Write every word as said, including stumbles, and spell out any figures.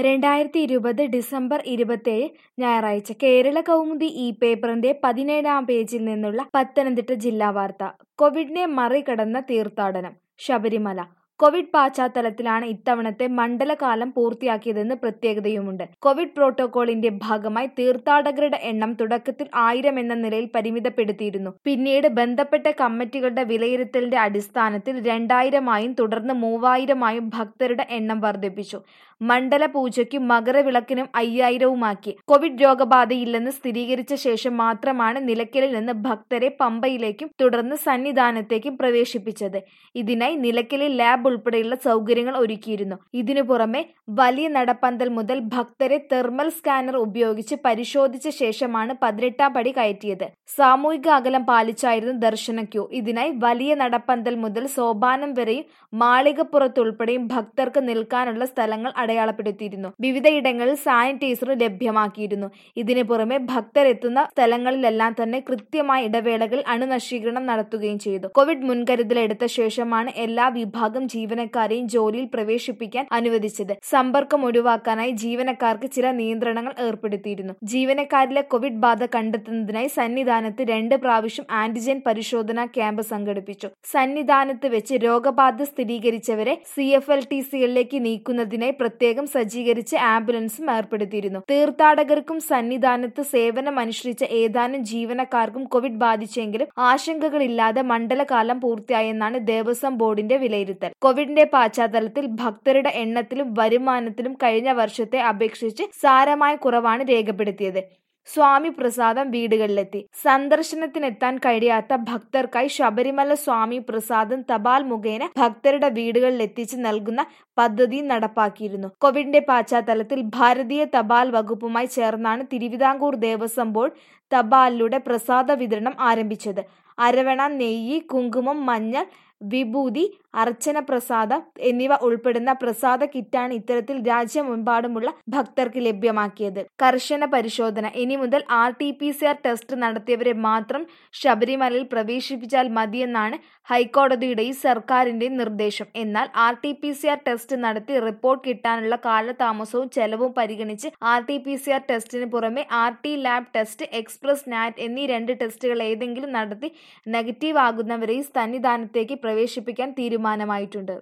രണ്ടായിരത്തി ഇരുപത് ഡിസംബർ ഇരുപത്തേഴ് ഞായറാഴ്ച കേരള കൗമുദി ഈ പേപ്പറിന്റെ പതിനേഴാം പേജിൽ നിന്നുള്ള പത്തനംതിട്ട ജില്ലാ വാർത്ത. കോവിഡിനെ മറികടന്ന തീർത്ഥാടനം. ശബരിമല. കോവിഡ് പശ്ചാത്തലത്തിലാണ് ഇത്തവണത്തെ മണ്ഡലകാലം പൂർത്തിയാക്കിയതെന്ന് പ്രത്യേകതയുമുണ്ട്. കോവിഡ് പ്രോട്ടോക്കോളിന്റെ ഭാഗമായി തീർത്ഥാടകരുടെ എണ്ണം തുടക്കത്തിൽ ആയിരം എന്ന നിലയിൽ പരിമിതപ്പെടുത്തിയിരുന്നു. പിന്നീട് ബന്ധപ്പെട്ട കമ്മിറ്റികളുടെ വിലയിരുത്തലിന്റെ അടിസ്ഥാനത്തിൽ രണ്ടായിരമായും തുടർന്ന് മൂവായിരമായും ഭക്തരുടെ എണ്ണം വർദ്ധിപ്പിച്ചു. മണ്ഡല പൂജയ്ക്കും മകരവിളക്കിനും അയ്യായിരവുമാക്കി. കോവിഡ് രോഗബാധയില്ലെന്ന് സ്ഥിരീകരിച്ച ശേഷം മാത്രമാണ് നിലയ്ക്കലിൽ നിന്ന് ഭക്തരെ പമ്പയിലേക്കും തുടർന്ന് സന്നിധാനത്തേക്കും പ്രവേശിപ്പിച്ചത്. ഇതിനായി നിലയ്ക്കലിൽ ലാബ് ഉൾപ്പെടെയുള്ള സൗകര്യങ്ങൾ ഒരുക്കിയിരുന്നു. ഇതിനു പുറമെ വലിയ നടപ്പന്തൽ മുതൽ ഭക്തരെ തെർമൽ സ്കാനർ ഉപയോഗിച്ച് പരിശോധിച്ച ശേഷമാണ് പതിനെട്ടാം പടി കയറ്റിയത്. സാമൂഹിക അകലം പാലിച്ചായിരുന്നു ദർശന ക്യൂ. ഇതിനായി വലിയ നടപ്പന്തൽ മുതൽ സോപാനം വരെയും മാളികപ്പുറത്തുൾപ്പെടെയും ഭക്തർക്ക് നിൽക്കാനുള്ള സ്ഥലങ്ങൾ അടയാളപ്പെടുത്തിയിരുന്നു. വിവിധയിടങ്ങളിൽ സാനിറ്റൈസർ ലഭ്യമാക്കിയിരുന്നു. ഇതിനു പുറമെ ഭക്തരെത്തുന്ന സ്ഥലങ്ങളിലെല്ലാം തന്നെ കൃത്യമായ ഇടവേളകളിൽ അണുനശീകരണം നടത്തുകയും ചെയ്തു. കോവിഡ് മുൻകരുതലെടുത്ത ശേഷമാണ് എല്ലാ വിഭാഗം ജീവനക്കാരെയും ജോലിയിൽ പ്രവേശിപ്പിക്കാൻ അനുവദിച്ചത്. സമ്പർക്കം ഒഴിവാക്കാനായി ജീവനക്കാർക്ക് ചില നിയന്ത്രണങ്ങൾ ഏർപ്പെടുത്തിയിരുന്നു. ജീവനക്കാരിലെ കോവിഡ് ബാധ കണ്ടെത്തുന്നതിനായി സന്നിധാനത്ത് രണ്ട് പ്രാവശ്യം ആന്റിജൻ പരിശോധനാ ക്യാമ്പ് സംഘടിപ്പിച്ചു. സന്നിധാനത്ത് വെച്ച് രോഗബാധ സ്ഥിരീകരിച്ചവരെ സി എഫ് എൽ ടി സികളിലേക്ക് നീക്കുന്നതിനായി പ്രത്യേകം സജ്ജീകരിച്ച് ആംബുലൻസും ഏർപ്പെടുത്തിയിരുന്നു. തീർത്ഥാടകർക്കും സന്നിധാനത്ത് സേവനമനുഷ്ഠിച്ച ഏതാനും ജീവനക്കാർക്കും കോവിഡ് ബാധിച്ചെങ്കിലും ആശങ്കകളില്ലാതെ മണ്ഡലകാലം പൂർത്തിയായെന്നാണ് ദേവസ്വം ബോർഡിന്റെ വിലയിരുത്തൽ. കോവിഡിന്റെ പശ്ചാത്തലത്തിൽ ഭക്തരുടെ എണ്ണത്തിലും വരുമാനത്തിലും കഴിഞ്ഞ വർഷത്തെ അപേക്ഷിച്ച് സാരമായ കുറവാണ് രേഖപ്പെടുത്തിയത്. സ്വാമി പ്രസാദം വീടുകളിലെത്തി. സന്ദർശനത്തിനെത്താൻ കഴിയാത്ത ഭക്തർക്കായി ശബരിമല സ്വാമി പ്രസാദം തപാൽ മുഖേന ഭക്തരുടെ വീടുകളിലെത്തിച്ച് നൽകുന്ന പദ്ധതിയും നടപ്പാക്കിയിരുന്നു. കോവിഡിന്റെ പശ്ചാത്തലത്തിൽ ഭാരതീയ തപാൽ വകുപ്പുമായി ചേർന്നാണ് തിരുവിതാംകൂർ ദേവസ്വം ബോർഡ് തപാലിലൂടെ പ്രസാദ വിതരണം ആരംഭിച്ചത്. അരവണ, നെയ്യ്, കുങ്കുമം, മഞ്ഞൾ, വിഭൂതി, അർച്ചന പ്രസാദം എന്നിവ ഉൾപ്പെടുന്ന പ്രസാദ കിറ്റാണ് ഇത്തരത്തിൽ രാജ്യമെമ്പാടുമുള്ള ഭക്തർക്ക് ലഭ്യമാക്കിയത്. കർശന പരിശോധന. ഇനി മുതൽ R T P C R test നടത്തിയവരെ മാത്രം ശബരിമലയിൽ പ്രവേശിപ്പിച്ചാൽ മതിയെന്നാണ് ഹൈക്കോടതിയുടെയും സർക്കാരിന്റെയും നിർദ്ദേശം. എന്നാൽ R T P C R test നടത്തി റിപ്പോർട്ട് കിട്ടാനുള്ള കാലതാമസവും ചെലവും പരിഗണിച്ച് R T P C R ടെസ്റ്റിന് പുറമെ R T lab test, express NAT എന്നീ രണ്ട് ടെസ്റ്റുകൾ ഏതെങ്കിലും നടത്തി നെഗറ്റീവ് ആകുന്നവരെയും സന്നിധാനത്തേക്ക് പ്രവേശിപ്പിക്കാൻ തീരുമാനമായിട്ടുണ്ട്.